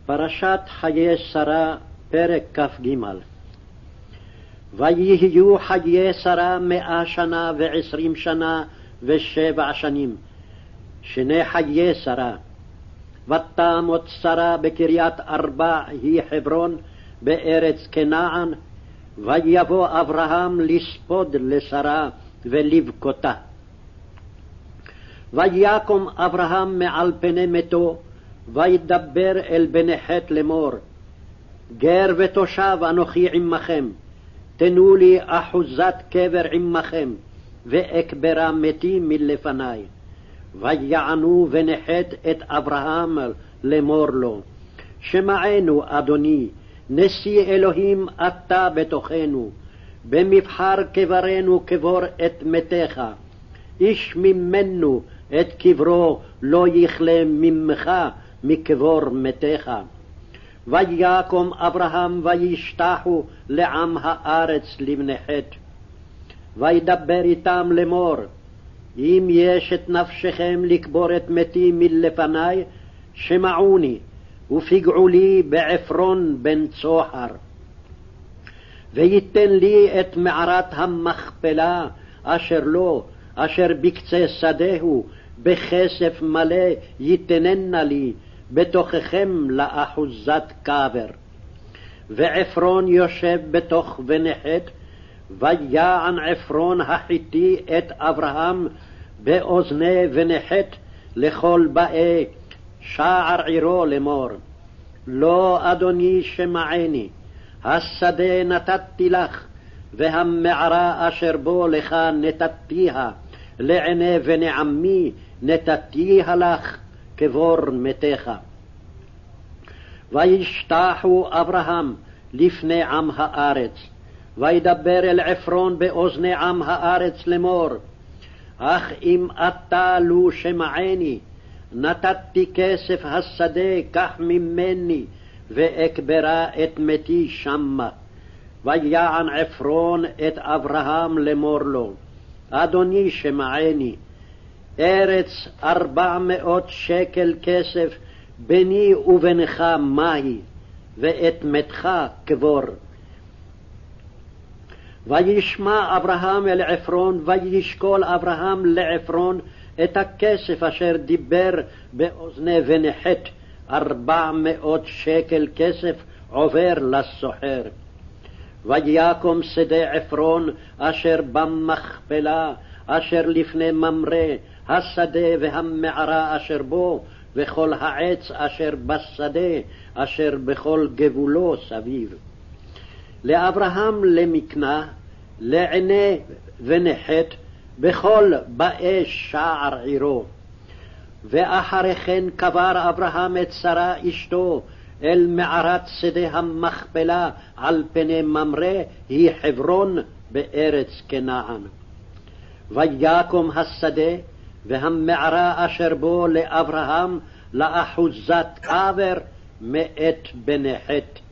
פרשת חיי שרה, פרק כ"ג. ויהיו חיי שרה 100 שנה ו20 שנה ו7 שנים, שני חיי שרה. ותמות שרה בקריית ארבע היא חברון בארץ כנען, ויבוא אברהם לספוד לשרה ולבכותה. ויקום אברהם מעל פני מתו, וידבר אל בני חת לאמור, גר ותושב אנוכי עמכם, תנו לי אחוזת קבר עמכם, ואקברה מתי מלפני. ויענו בני חת את אברהם לאמור לו, שמענו אדוני, נשיא אלוהים אתה בתוכנו, במבחר קברנו קבור את מתך, איש ממנו את קברו לא יכלה ממך מקבור מתך. ויקום אברהם וישתחו לעם הארץ לבני חת. וידבר איתם לאמור, אם יש את נפשכם לקבור את מתי מלפני, שמעוני, ופגעו לי בעפרון בן צוחר. ויתן לי את מערת המכפלה אשר לו, אשר בקצה שדהו, בכסף מלא יתננה לי, בתוככם לאחוזת קבר. ועפרון יושב בתוך בני חת, ויען עפרון החיתי את אברהם באוזני בני חת לכל באי שער עירו לאמור, לא אדוני שמעני, השדה נתתי לך, והמערה אשר בו לך נתתיה, לעיני בני עמי נתתיה לך קבור מתך. וישתחו אברהם לפני עם הארץ, וידבר אל עפרון באוזני עם הארץ לאמור, אך אם אתה לו שמעני, נתתי כסף השדה, קח ממני, ואקברה את מתי שמה. ויען עפרון את אברהם לאמור לו, אדוני שמעני, ארץ 400 שקל כסף ביני ובינך מהי, ואת מתך קבור. וישמע אברהם אל עפרון, וישקול אברהם לעפרון את הכסף אשר דיבר באוזני בני חת, 400 שקל כסף עובר לסוחר. ויקום שדה עפרון אשר במכפלה, אשר לפני ממרא, השדה והמערה אשר בו, וכל העץ אשר בשדה, אשר בכל גבולו סביב. לאברהם למקנה, לעיני בני חת, בכל באי שער עירו. ואחרי כן קבר אברהם את שרה אשתו אל מערת שדה המכפלה על פני ממרא, היא חברון בארץ כנען. ויקום השדה והמערה אשר בו לאברהם לאחוזת קבר מאת בני חת.